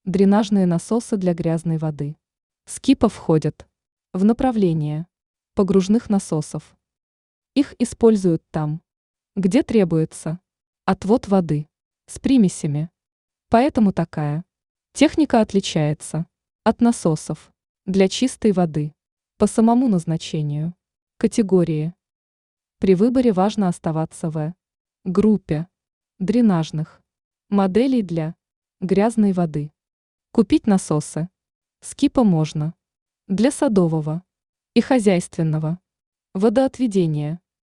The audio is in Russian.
Дренажные насосы для грязной воды. Скипа входят в направление погружных насосов. Их используют там, где требуется отвод воды с примесями. Поэтому такая техника отличается от насосов для чистой воды по самому назначению. Категории. При выборе важно оставаться в группе дренажных моделей для грязной воды. Купить насосы Скипа можно для садового и хозяйственного водоотведения.